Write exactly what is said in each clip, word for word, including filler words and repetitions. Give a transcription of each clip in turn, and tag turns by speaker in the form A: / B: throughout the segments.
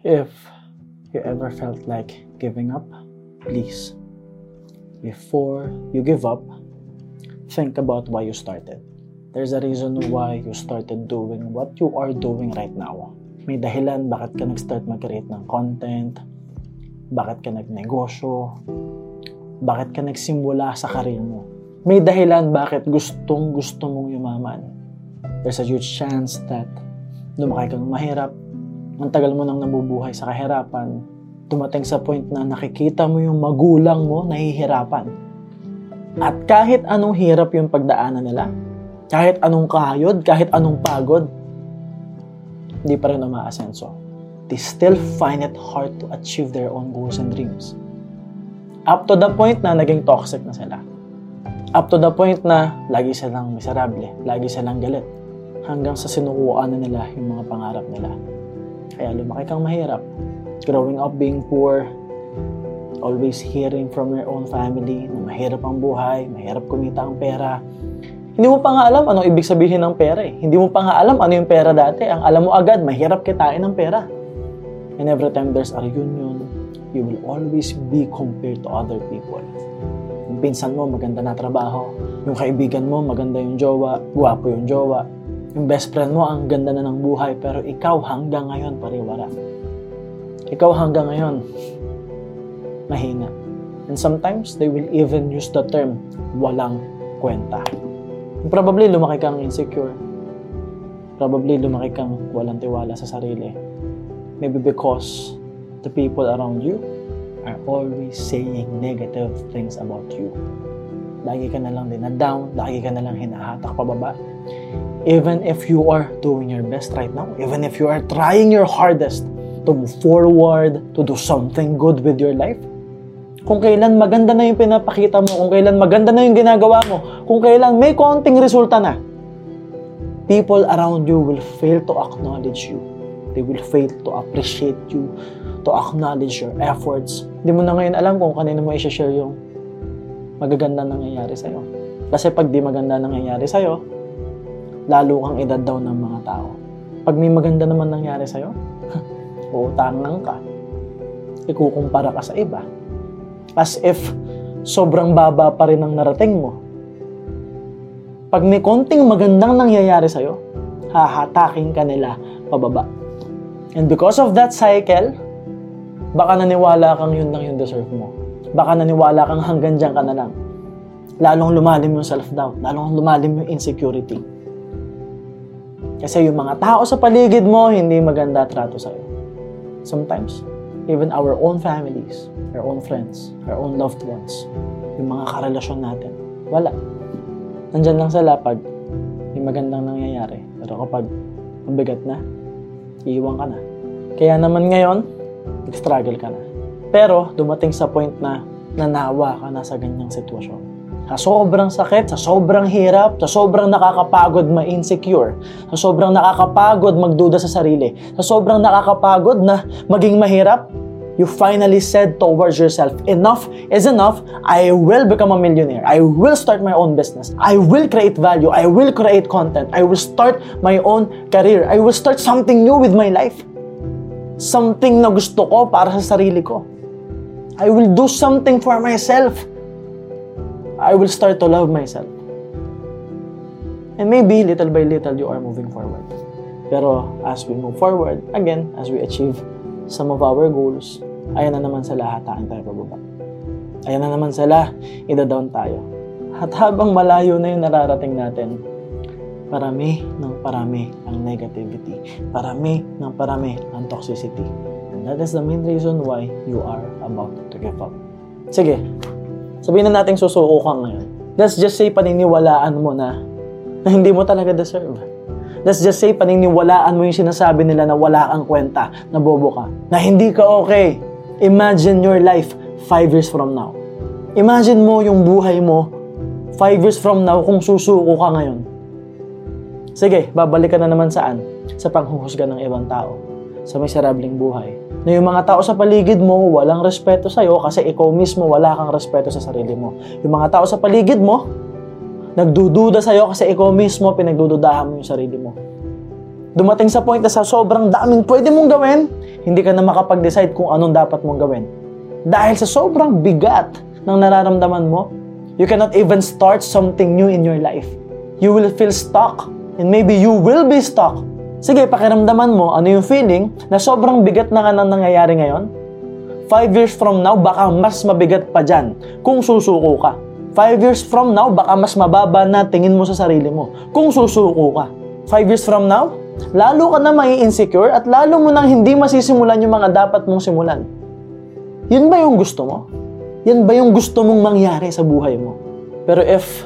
A: If you ever felt like giving up, please, before you give up, think about why you started. There's a reason why you started doing what you are doing right now. May dahilan bakit ka nag-start mag-create ng content, bakit ka nagnegosyo, bakit ka nagsimula sa career mo. May dahilan bakit gustong gusto mong yumaman. There's a huge chance that lumaki kang mahirap, ang tagal mo nang nabubuhay sa kahirapan, dumating sa point na nakikita mo yung magulang mo nahihirapan. At kahit anong hirap yung pagdaanan nila, kahit anong kahayod, kahit anong pagod, hindi pa rin umaasenso. They still find it hard to achieve their own goals and dreams. Up to the point na naging toxic na sila. Up to the point na lagi silang miserable, lagi silang galit, hanggang sa sinukuan na nila yung mga pangarap nila. Kaya lumaki kang mahirap. Growing up being poor, always hearing from your own family na mahirap ang buhay, mahirap kumita ang pera. Hindi mo pa nga alam anong ibig sabihin ng pera eh. Hindi mo pa nga alam ano yung pera dati. Ang alam mo agad, mahirap kitain ng pera. And every time there's a reunion, you will always be compared to other people. Yung pinsan mo, maganda na trabaho. Yung kaibigan mo, maganda yung jowa, guwapo yung jowa. Yung best friend mo, ang ganda na ng buhay, pero ikaw hanggang ngayon pariwara. Ikaw hanggang ngayon, mahina. And sometimes, they will even use the term, walang kwenta. Probably, lumaki kang insecure. Probably, lumaki kang walang tiwala sa sarili. Maybe because the people around you are always saying negative things about you. Lagi ka na lang din na down, lagi ka na lang hinahatak pababa. Even if you are doing your best right now, even if you are trying your hardest to move forward, to do something good with your life, kung kailan maganda na yung pinapakita mo, kung kailan maganda na yung ginagawa mo, kung kailan may konting resulta na, people around you will fail to acknowledge you. They will fail to appreciate you, to acknowledge your efforts. Hindi mo na ngayon alam kung kanino mo i-share yung magaganda nangyayari sa'yo. Kasi pag di maganda nangyayari sa'yo, lalo kang idad-down ng mga tao. Pag may maganda naman nangyari sa'yo, uutangan ka. Ikukumpara ka sa iba. As if sobrang baba pa rin ang narating mo. Pag may konting magandang nangyayari sa'yo, hahatakin ka nila pababa. And because of that cycle, baka naniwala kang yun lang yung deserve mo. Baka naniwala kang hanggang dyan ka na lang. Lalong lumalim yung self-doubt. Lalong lumalim yung insecurity. Kasi yung mga tao sa paligid mo, hindi maganda trato sa'yo. Sometimes, even our own families, our own friends, our own loved ones, yung mga karelasyon natin, wala. Nandyan lang sila pag may magandang nangyayari. Pero kapag mabigat na, iiwan ka na. Kaya naman ngayon, nag-struggle ka na. Pero dumating sa point na nanawa ka na sa ganyang sitwasyon. Sa sobrang sakit, sa sobrang hirap, sa sobrang nakakapagod ma-insecure, sa sobrang nakakapagod magduda sa sarili, sa sobrang nakakapagod na maging mahirap, you finally said towards yourself, enough is enough, I will become a millionaire, I will start my own business, I will create value, I will create content, I will start my own career, I will start something new with my life. Something na gusto ko para sa sarili ko. I will do something for myself. I will start to love myself. And maybe little by little you are moving forward. Pero as we move forward, again, as we achieve some of our goals, ayan na naman sila, hataan tayo pababa. Ayan na naman sila, ida-down tayo. At habang malayo na yung nararating natin, parami ng parami ang negativity. Parami ng parami ang toxicity. And that is the main reason why you are about to give up. Sige, sabihin na natin susuko ka ngayon. Let's just say paniniwalaan mo na, na hindi mo talaga deserve. Let's just say paniniwalaan mo yung sinasabi nila na wala kang kwenta, na bobo ka, na hindi ka okay. Imagine your life five years from now. Imagine mo yung buhay mo five years from now kung susuko ka ngayon. Sige, babalik ka na naman saan? Sa panghuhusga ng ibang tao. Sa miserableng buhay. Na yung mga tao sa paligid mo, walang respeto sa'yo kasi ikaw mismo wala kang respeto sa sarili mo. Yung mga tao sa paligid mo, nagdududa sa'yo kasi ikaw mismo pinagdududahan mo yung sarili mo. Dumating sa point na sa sobrang daming pwede mong gawin, hindi ka na makapag-decide kung anong dapat mong gawin. Dahil sa sobrang bigat ng nararamdaman mo, you cannot even start something new in your life. You will feel stuck, and maybe you will be stuck. Sige, pakiramdaman mo, ano yung feeling na sobrang bigat na nga nang nangyayari ngayon? Five years from now, baka mas mabigat pa dyan kung susuko ka. Five years from now, baka mas mababa na tingin mo sa sarili mo kung susuko ka. Five years from now, lalo ka na mai-insecure at lalo mo nang hindi masisimulan yung mga dapat mong simulan. Yun ba yung gusto mo? Yan ba yung gusto mong mangyari sa buhay mo? Pero if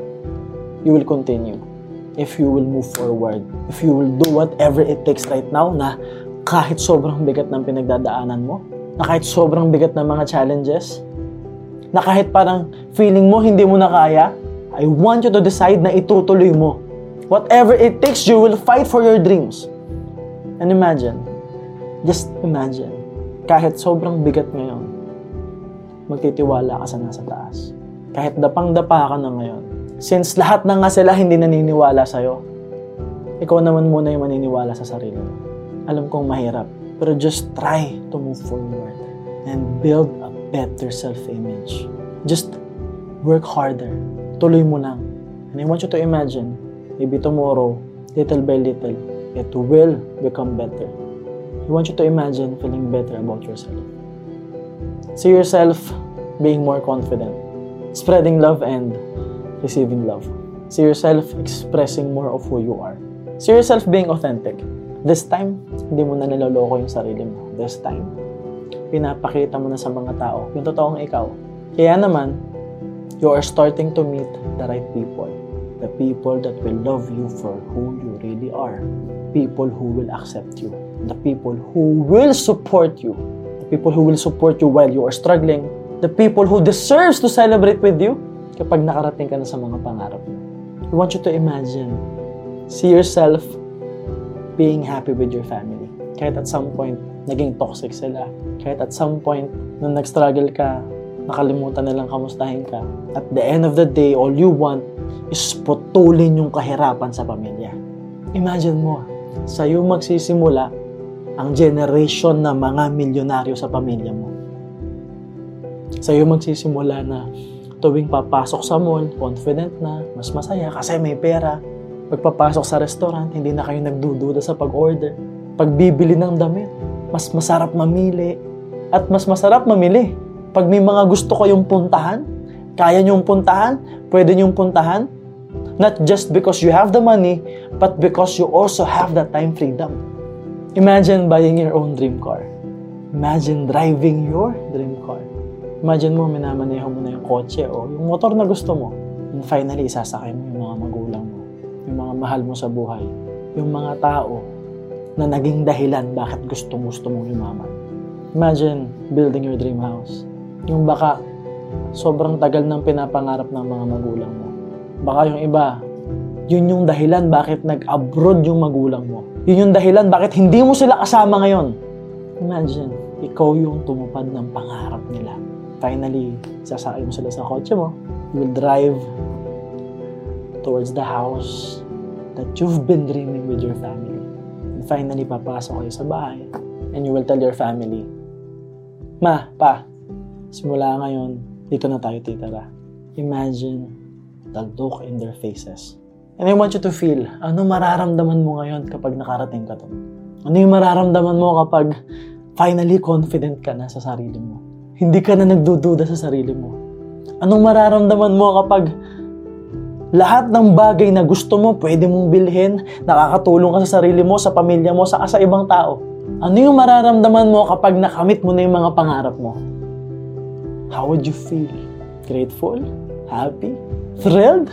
A: you will continue, if you will move forward, if you will do whatever it takes right now na kahit sobrang bigat ng pinagdadaanan mo, na kahit sobrang bigat ng mga challenges, na kahit parang feeling mo hindi mo na kaya, I want you to decide na itutuloy mo. Whatever it takes, you will fight for your dreams. And imagine, just imagine, kahit sobrang bigat ngayon, magtitiwala ka sa nasa taas. Kahit dapang-dapa ka na ngayon, since lahat na nga sila hindi naniniwala sa'yo, ikaw naman muna yung maniniwala sa sarili mo. Alam kong mahirap, pero just try to move forward and build a better self-image. Just work harder. Tuloy mo lang. And I want you to imagine, maybe tomorrow, little by little, it will become better. I want you to imagine feeling better about yourself. See yourself being more confident, spreading love and receiving love. See yourself expressing more of who you are. See yourself being authentic. This time, hindi mo na niloloko yung sarili mo. This time, pinapakita mo na sa mga tao yung totoong ikaw. Kaya naman, you are starting to meet the right people. The people that will love you for who you really are. People who will accept you. The people who will support you. The people who will support you while you are struggling. The people who deserves to celebrate with you kapag nakarating ka na sa mga pangarap mo. I want you to imagine, see yourself being happy with your family. Kahit at some point, naging toxic sila. Kahit at some point, nung nag-struggle ka, nakalimutan nilang kamustahin ka. At the end of the day, all you want is putulin yung kahirapan sa pamilya. Imagine mo, sa'yo magsisimula ang generation na mga milyonaryo sa pamilya mo. Sa'yo magsisimula na tuwing papasok sa mall, confident na, mas masaya kasi may pera. Pagpapasok sa restaurant, hindi na kayo nagdududa sa pag-order. Pagbibili ng damit, mas masarap mamili. At mas masarap mamili. Pag may mga gusto kayong puntahan, kaya nyong puntahan, pwede nyong puntahan. Not just because you have the money, but because you also have the time freedom. Imagine buying your own dream car. Imagine driving your dream car. Imagine mo, minamaneho mo na yung kotse o yung motor na gusto mo. And finally, isasakay mo yung mga magulang mo, yung mga mahal mo sa buhay, yung mga tao na naging dahilan bakit gusto-gusto mong yumaman. Imagine building your dream house. Yung baka sobrang tagal nang pinapangarap ng mga magulang mo. Baka yung iba, yun yung dahilan bakit nag-abroad yung magulang mo. Yun yung dahilan bakit hindi mo sila kasama ngayon. Imagine, ikaw yung tumupad ng pangarap nila. Finally, sasakay mo sila sa kotse mo. You will drive towards the house that you've been dreaming with your family. And finally, papasok kayo sa bahay. And you will tell your family, Ma, Pa, simula ngayon, dito na tayo titira. Imagine the look in their faces. And I want you to feel, ano mararamdaman mo ngayon kapag nakarating ka doon? Ano yung mararamdaman mo kapag finally confident ka na sa sarili mo? Hindi ka na nagdududa sa sarili mo. Anong mararamdaman mo kapag lahat ng bagay na gusto mo, pwede mong bilhin, nakakatulong ka sa sarili mo, sa pamilya mo, saka sa ibang tao? Ano yung mararamdaman mo kapag nakamit mo na yung mga pangarap mo? How would you feel? Grateful? Happy? Thrilled?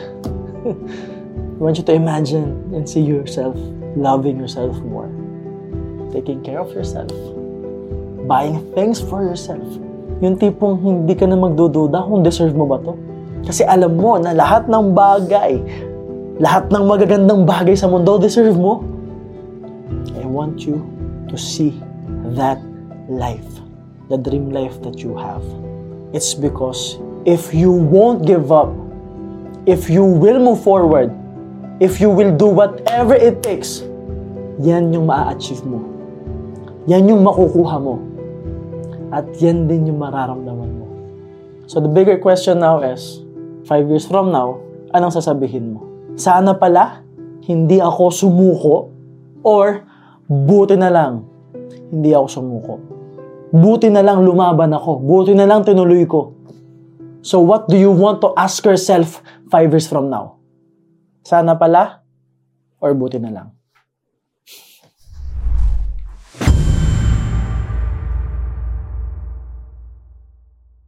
A: I want you to imagine and see yourself loving yourself more. Taking care of yourself. Buying things for yourself. Yung tipong hindi ka na magdududa kung deserve mo ba to. Kasi alam mo na lahat ng bagay, lahat ng magagandang bagay sa mundo, deserve mo. I want you to see that life, the dream life that you have. It's because if you won't give up, if you will move forward, if you will do whatever it takes, yan yung maa-achieve mo. Yan yung makukuha mo. At yan din yung mararamdaman mo. So the bigger question now is, five years from now, anong sasabihin mo? Sana pala, hindi ako sumuko, or buti na lang, hindi ako sumuko. Buti na lang lumaban ako. Buti na lang tinuloy ko. So what do you want to ask yourself five years from now? Sana pala, or buti na lang?